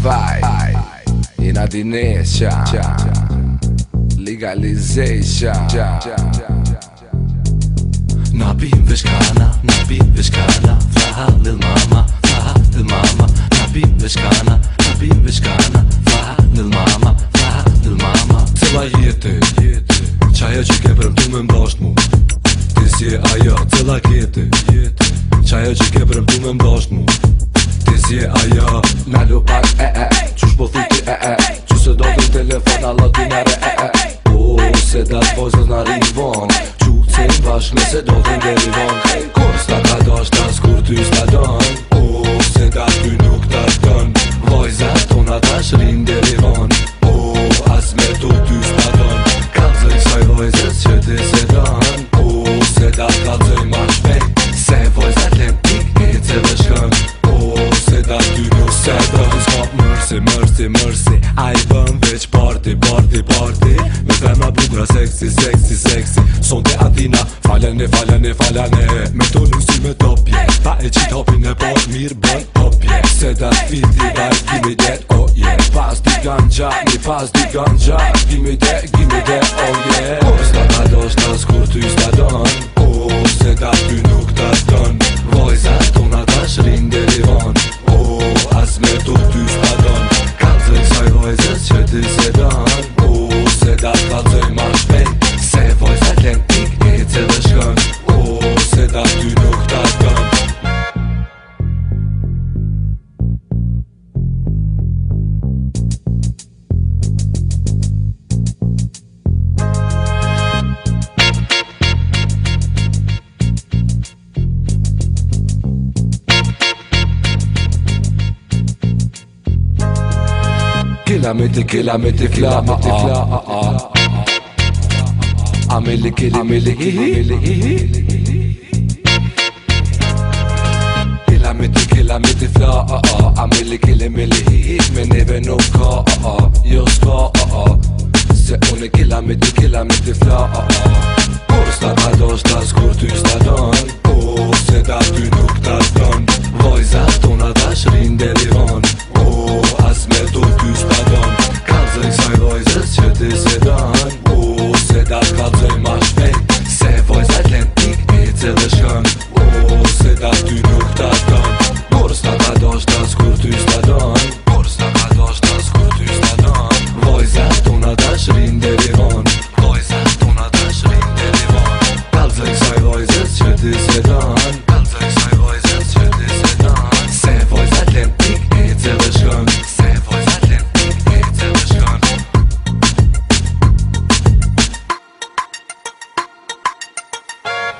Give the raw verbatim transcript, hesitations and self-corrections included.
Vaj, jena dinesha Legalization Na bim vishkana, na bim vishkana Flaha lil mama, flaha lil mama Na bim vishkana, na bim vishkana Flaha lil mama, flaha lil mama Cilla jeti, qajo që ke premtu me mdasht mu Ti si e ajo, cilla kjeti Qajo që ke premtu me mdasht mu Ti si e ajo Na lupak e e, qush po thuti e e Që se do të telefon alla du mere e e O, se dat vojzës na rivon Qu cin bashk me se do të nderi von Kur s'ta ka dasht as kur ty s'ta don O, se dat ty nuk ta don Vojzat tona tash rin deri von O, as me tu ty s'ta don Kalzoj saj vojzës që ti se don O, se dat kalzoj ma shpejt Se vojzat lem pik e ce dhe shkën O, se dat ty nuk se don S'kap mërsi, mërsi, mërsi A i bën veç party, party, party Me femra bukra seksi, seksi, seksi Son te Atina, falene, falene, falene Me to nuk si me topje Ta e qit hopin e pot mirë bën popje Se dat fiti, daj, gimme that, oh yeah Pas di ganja, mi pas di ganja Gimme that, gimme that, oh yeah O, s'ta ka dosht as kur ty s'ta don O, se dat ty nuk ta don Vojzat tona tash rin deri von O, as me tu ty s'ta don Kalzoj saj vojzës që ti se don O, se dat kalzoj ma shpejt Se vojzat len pik e ce dhe shkën O, se dat ty nuk ta don Killa me ti, killa me ti fla, me ti fla, a a Ameli kili, ameli kili, Killa me ti, killa me ti fla, a a Ameli kili, ameli me neve nuk ka, a a Jo s'ka, a a Se une killa me ti, killa me ti fla, a a Kur s'ta ka dosht as kur ty s'ta don O,